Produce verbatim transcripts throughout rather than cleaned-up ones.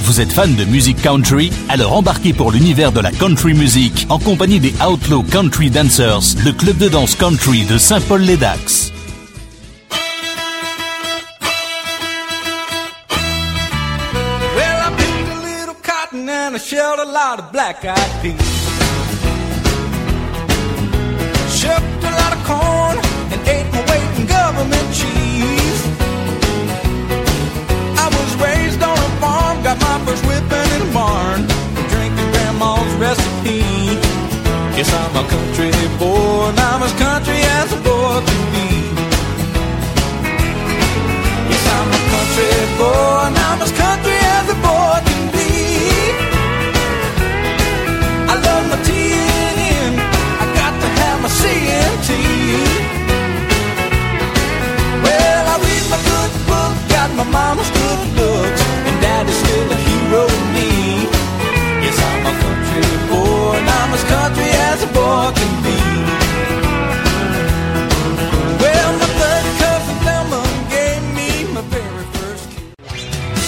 Vous êtes fan de musique country? Alors embarquez pour l'univers de la country music en compagnie des Outlaw Country Dancers, le club de danse country de Saint-Paul-les-Dax. Well, I picked a little cotton and I shelled a lot of black-eyed peas. Shucked a lot of corn and ate my weight in government cheese. I was raised on a farm, got my first whipping in a barn, drinking grandma's recipe. Yes, I'm a country boy, and I'm as country as a boy can be. Yes, I'm a country boy, and I'm as country as a boy can be. I love my T N N, I got to have my C N T. Well, I read my good book, got my mama's good looks, and daddy's still a hero to me. Yes, I'm a country boy, and I'm as country as a boy can be. Well, my third cousin Thelma gave me my very first kiss.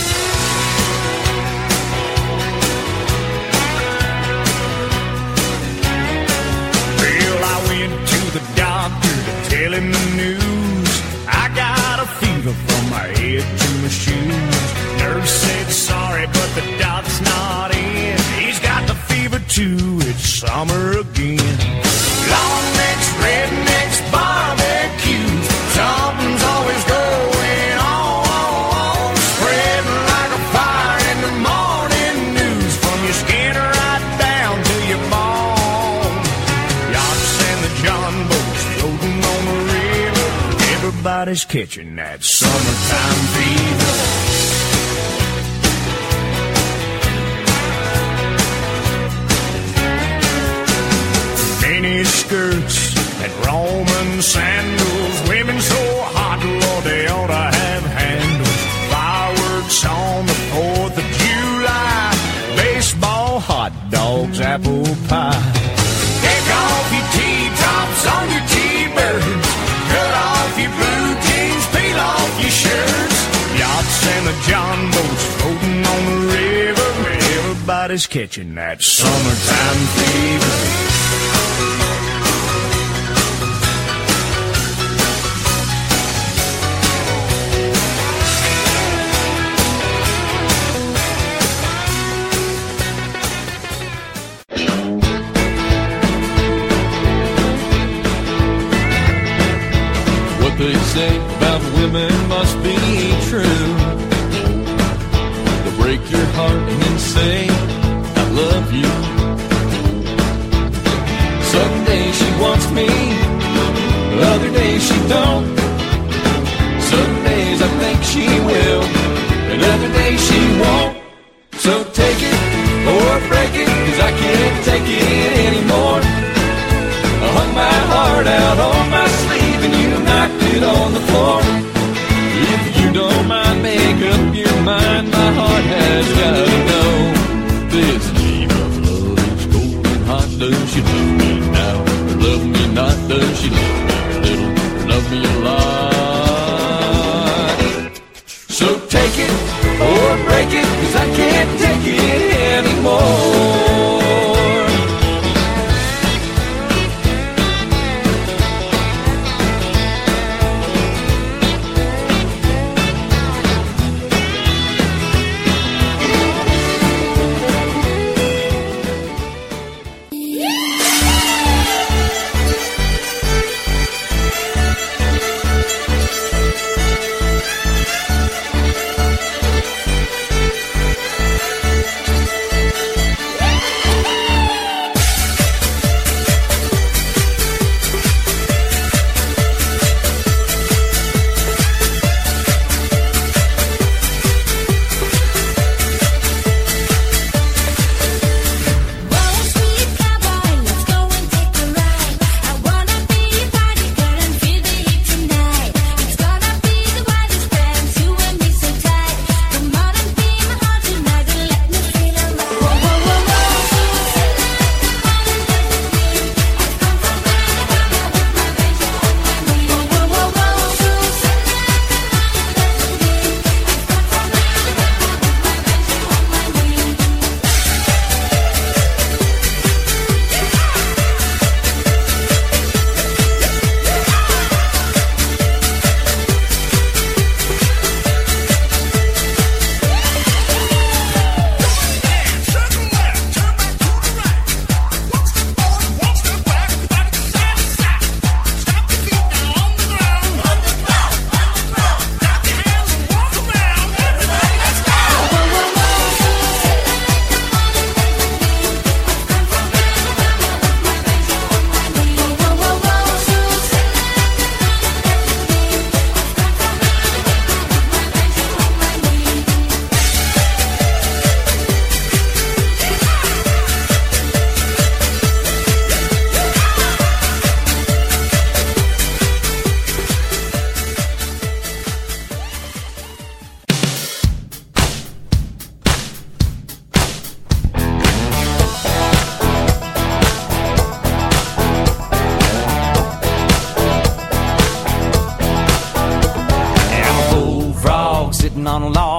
Well, I went to the doctor to tell him the news. I got a fever from my head to my shoes. Nurse said sorry, but the doc's not in. He's got the fever too, it's summer again. Long necks, rednecks, barbecues, something's always going on. Spreading like a fire in the morning news, from your skin right down to your bone. Yachts and the John boats floating on the river, everybody's catching that summertime fever. Mini skirts and Roman sandals, women so hot, Lord, they ought to have handles. Fireworks on the fourth of July, baseball, hot dogs, apple pie. Take off your T-tops on your T-birds, cut off your blue jeans, peel off your shirts. Yachts and the John boats floating on the river, everybody's catching that summertime fever. They say about women must be true. They'll break your heart and then say, I love you. Some days she wants me, other days she don't. Some days I think she will, and other days she won't. So take it or break it, 'cause I can't take it anymore. I hung my heart out on my sleeve and you knocked it on the floor. If you don't mind, make up your mind, my heart has got to know. This game of love is cold and hot. Does she love me now or love me not? Does she love me a little or love me a lot? So take it or break it, 'cause I can't take it anymore.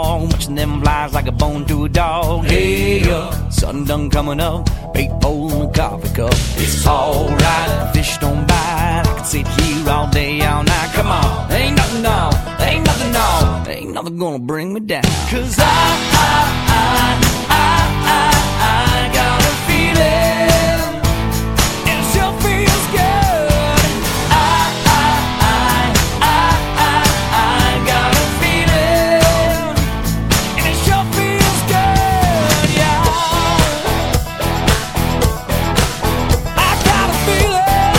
long, watching them flies like a bone to a dog. Hey, uh, sun done coming up, eight bowl and a coffee cup. It's alright, fish don't bite. I can sit here all day, all night. Come on, ain't nothing on, ain't nothing on, ain't nothing gonna bring me down. Cause I, I, I, I, I, I got a feeling, and it sure feels good. I, I, I, I, I, I got a feeling, and it sure feels good, yeah. I got a feeling.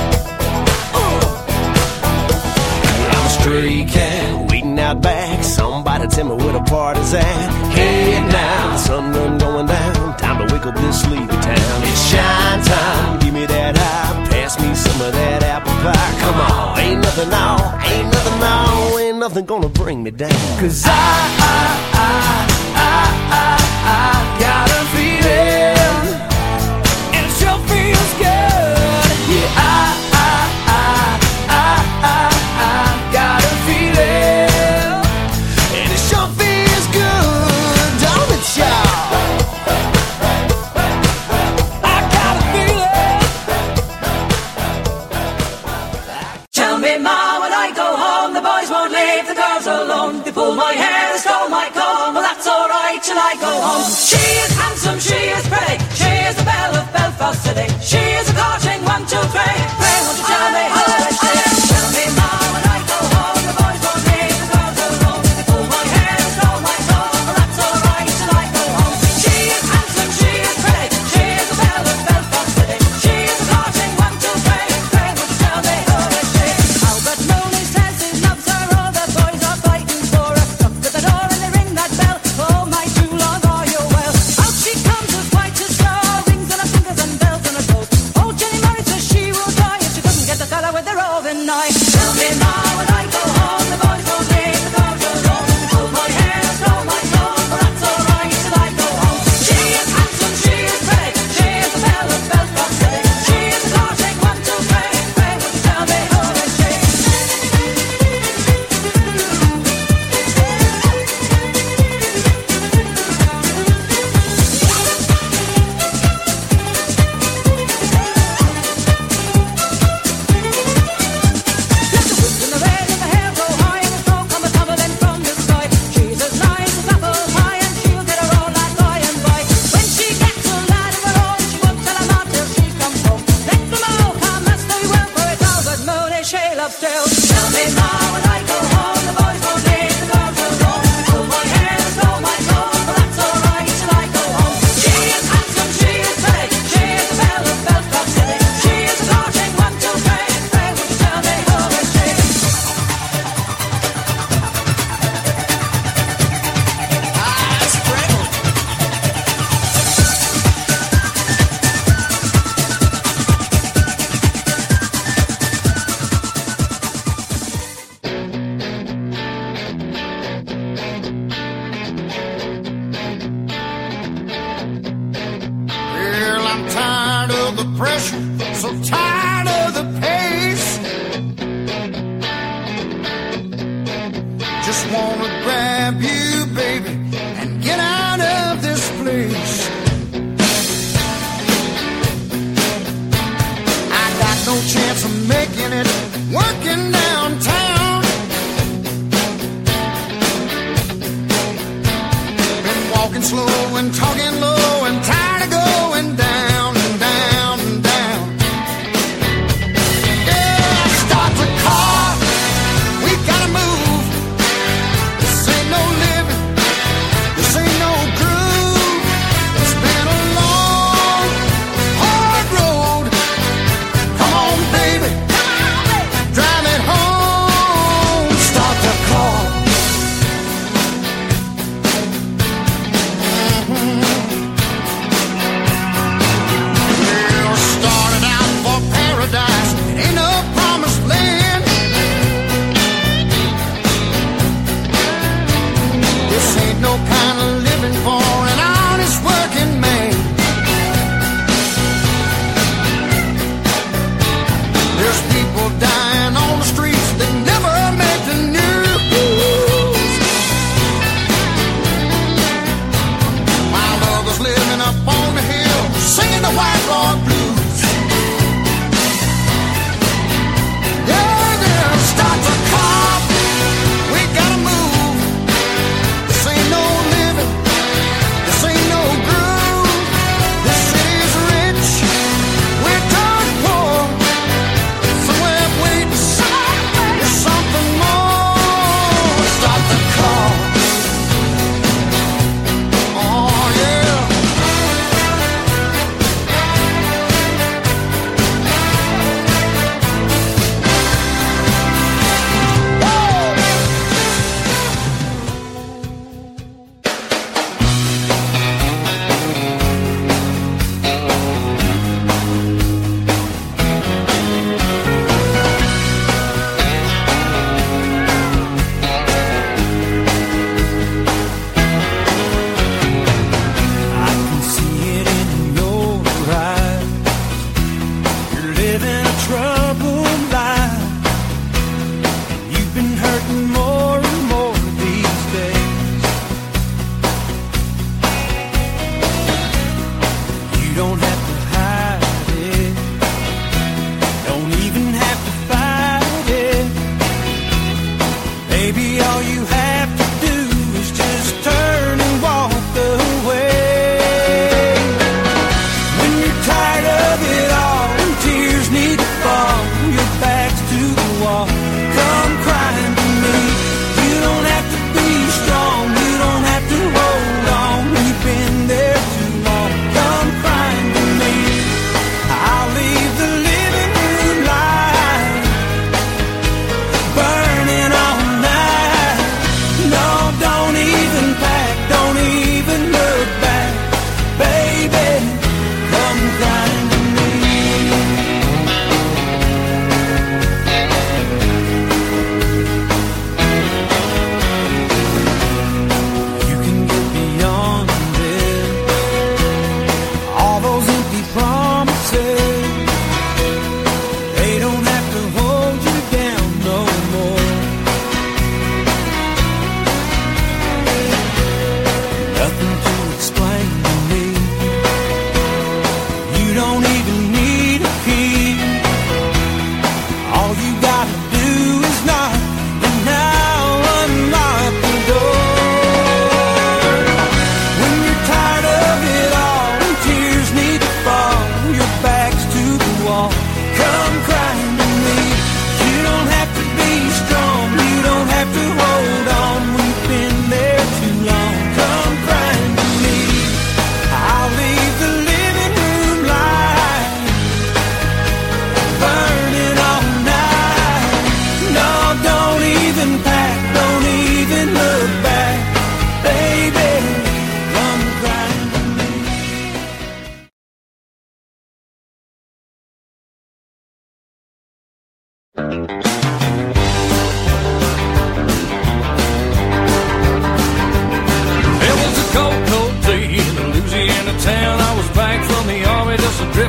Ooh. I'm a stray cat waiting out back. Somebody tell me where the party's at. Hey now, the sun done going down. Time to wake up this sleepy town. It's shine time, give me that eye. Pass me some of that apple pie. Come on, ain't nothing on, ain't nothing on, ain't nothing gonna bring me down. Cause I, I, I, I, I, I got a feeling, and it sure feels good. Yeah, I, I, I, I, I, I got a feeling, And it sure feels good, don't it, y'all? I got a feeling. Tell me, Ma, when I go home, the boys won't leave the girls alone. They pull my hair, they stole my comb. Well, that's alright till I go home. She is handsome, she is pretty. She is the belle of Belfast City. She is a courting one, two, three. Pray, won't you tell me how I feel? Tell me, Ma, when I go home, the boys won't leave the girls alone. They pull my hair, they stole my comb. Well, that's alright till I go home. She is handsome, she is pretty. She is the belle of Belfast City. She is a courting one, two, three. Pray, won't you tell me how I feel? Albert Mooney says he loves her, all the boys are fighting for her. Knock at the door and they ring that bell. Oh, my true love, are you well? Out she comes as white as snow, rings on her fingers and bells on her toes. Oh, Jenny Murray says she will die if she doesn't get the fella with the roving knife. Tell me, Ma, when I go home, the boys won't leave the girls alone. They pull my hair, they stole my comb. Well, that's alright till I go home. She is handsome, she is pretty. She is the belle of Belfast City. She is a courting one, two, three. Pray, won't you tell me how I feel? Let the wind and the rain and the hair go high, and the smoke come a-tumbling from the sky. She's as nice as apple pie, and she'll get her own like by and by. When she gets a lad of her own, she won't tell him out till she comes home. Let them all come as they will, for it's Albert Mooney she loves still. Tell me, Ma, when I go home, the boys won't leave the girls alone. They pull my hair, they stole my comb. Well, that's alright till I go home. She is handsome, she is pretty. She is the belle of Belfast City. She is a courting one, two, three. Pray, won't you tell me how I feel? Well, I'm tired of the pressure, so tired of the pace. Just wanna grab you, baby, and get out of this place. I got no chance of making it working downtown. Been walking slow and talking low and tired of going down and down and down. Yeah, start the car, we gotta move. This ain't no living, this ain't no groove. It's been a long, hard road. Come on, baby, drive it home. Start the car. Mhm.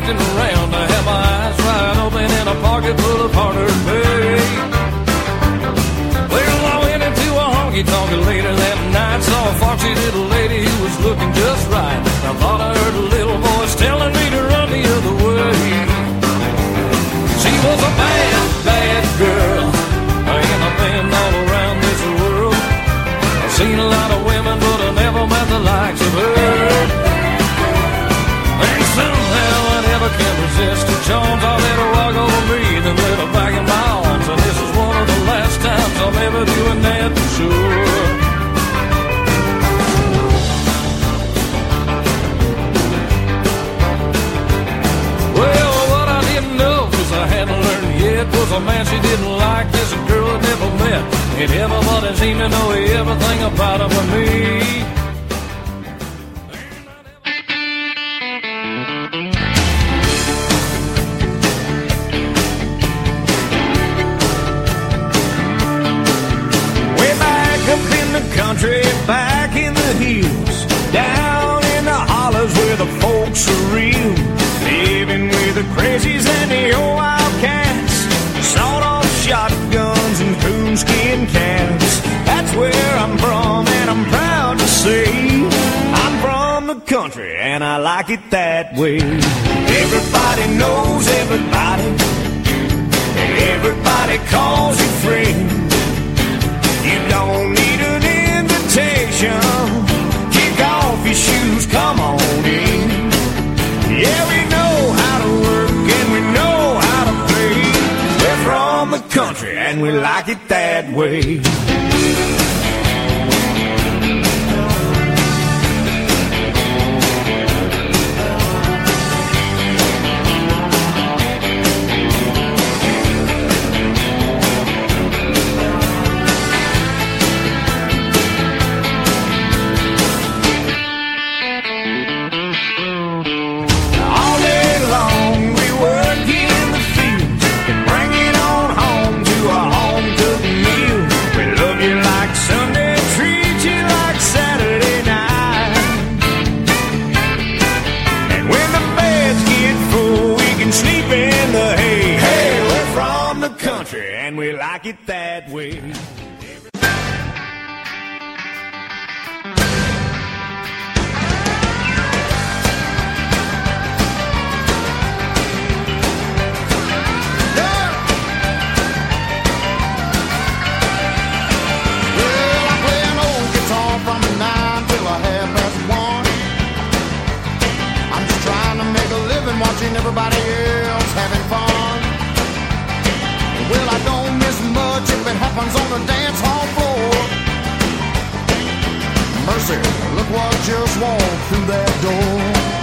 looking around to have my eyes wide open and a pocket full of hard pay. Well, I went into a honky-tonk later that night, saw a foxy little lady who was looking just right. I thought I heard a little voice telling me to run the other way. She was a bad, bad girl, and I've been all around this world. I've seen a lot of women, but I never met the likes of her. And somehow I never can resist her charms. I'll let her walk over me, then let her back in my arms. And this is one of the last times I'm ever doing that for sure. Well, what I didn't know, cause I hadn't learned yet, was a man she didn't like, this a girl I'd never met. And everybody seemed to know everything about her but me. Way back up in the country, back in the hills, down in the hollers where the folks are real, living with the crazies and the old outcasts, sawed-off shotguns and coonskin cats. That's where I'm from, and I'm proud to say I'm from the country, and I like it that way. Everybody knows everybody, everybody calls you friend. You don't need an invitation, kick off your shoes, come on in. Yeah, we know how to work and we know how to play. We're from the country and we like it that way. And we like it that way. Watching everybody else having fun. Well, I don't miss much if it happens on the dance hall floor. Mercy, look what just walked through that door.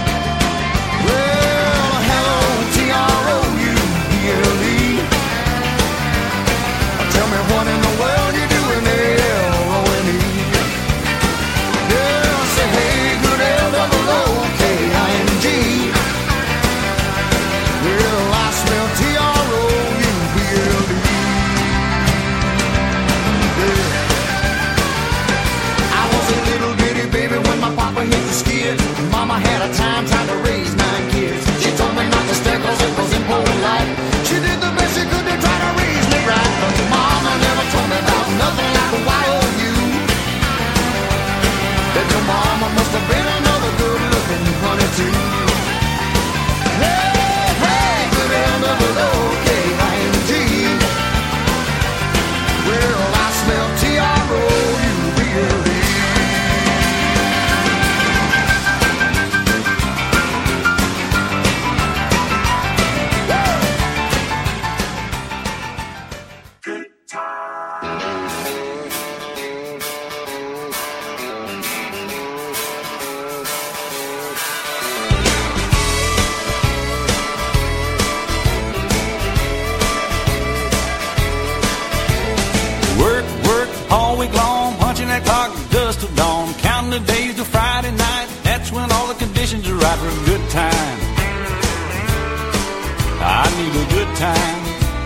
Well, hello, T R O U B L E. Tell me what in the world you doing there, L O N E. Yeah, say hey, good L double O K I N G. Well, I smell T R O U B L E. Yeah. I was a little bitty baby when my papa hit the skid. Mama had a time trying to raise nine kids. She told me not to stare cause it was impolite. She did the best she could to try to raise me right. But mama never told me about nothing like a Y O U. That your mama must have been another good looking honey too. Well, I smell T R O U B L E. Good all week long, punching that clock dust till dawn, counting the days till Friday night. That's when all the conditions are right for a good time. I need a good time.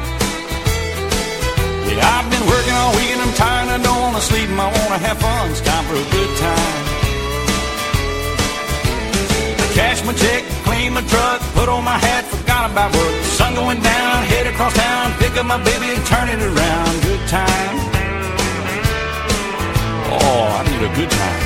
Yeah, I've been working all week and I'm tired. I don't want to sleep and I want to have fun. It's time for a good time. I cash my check, clean away my truck, put on my hat, forgot about work. Sun going down, head across town, pick up my baby and turn it around. Good time. Oh, I need a good time.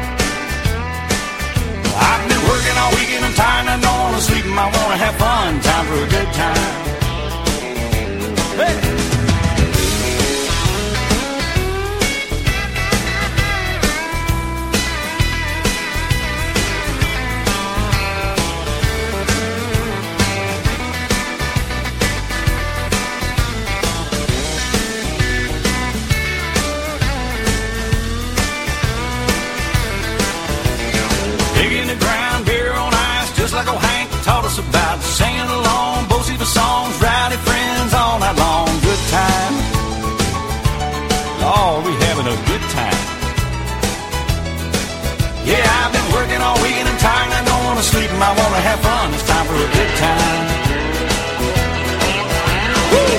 I've been working all weekend, I'm tired, I don't wanna sleep, I wanna have fun. Time for a good time. Hey! Like old Hank taught us about, singing along, both the songs, rowdy friends all night long. Good time. Oh, we having a good time. Yeah, I've been working all week and I'm tired and I don't want to sleep and I want to have fun. It's time for a good time. Woo!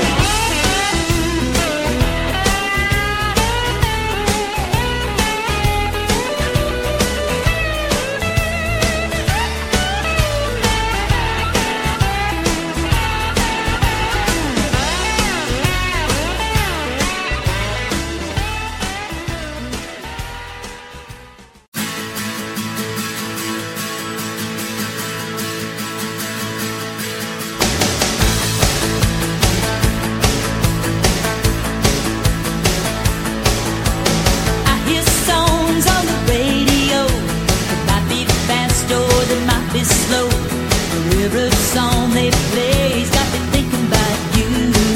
Slow, every song they play's got me thinking about you.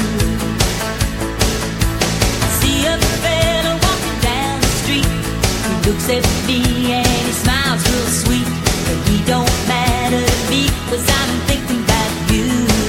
I see a fella walking down the street. He looks at me and he smiles real sweet, but he don't matter to me 'cause I'm thinking about you.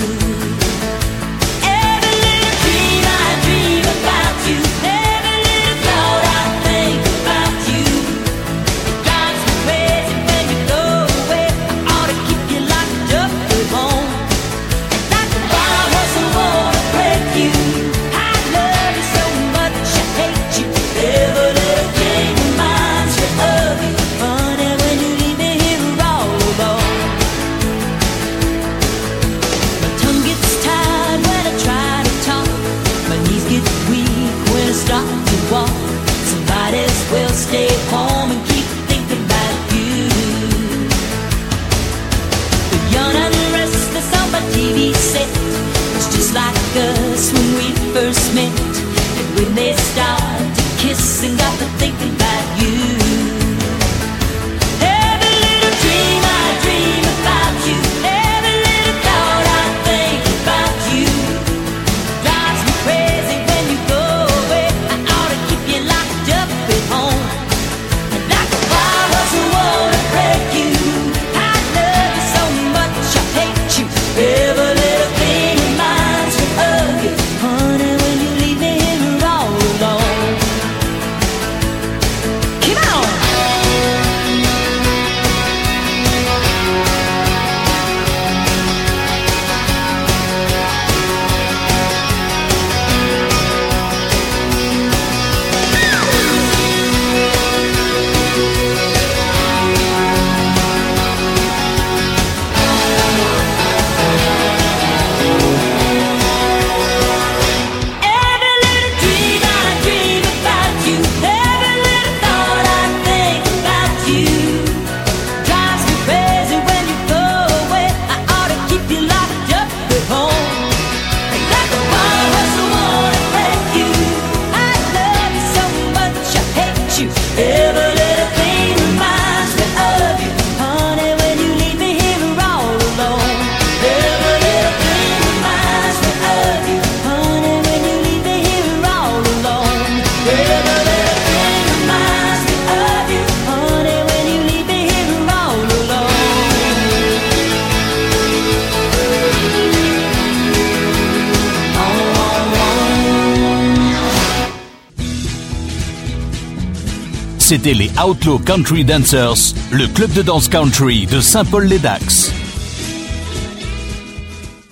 Every little dream I dream about you, every little thought I think about you. It drives me crazy when you go away. Keep you locked up at home. Like a wild horse, I wanna break you. I love you so much, I hate you. Every little thing reminds me of you. Funny when you leave me here all alone. My tongue gets tired when I try to talk. My knees get weak when I start to walk. So might as well stay home and keep thinking about you. Young and restless on my T V set. It's just like us when we first met. And when they start to kiss and got to thinking about you. Every little dream I dream about you. Every little thought I think about you. Drives me crazy when you go away. I ought to keep you locked up at home. And like a wild horse, I wanna break you. I love you so much, I hate you. Every little thing reminds me of you. Honey, when you leave me here all alone. Come on! Every little dream I dream about you. Every little thought I think about you. Drives me crazy when you go away. I ought to keep you locked up at home. Like a wild horse, I wanna break you. I love you so much, I hate you. Every little thing reminds me of you. Honey, when you leave me here all alone. Every little thing reminds me of you. Honey, when you leave me here all alone. Every little thing reminds me of you. Honey, when you leave me here all alone. C'était les Outlaw Country Dancers, le club de danse country de Saint-Paul-les-Dax.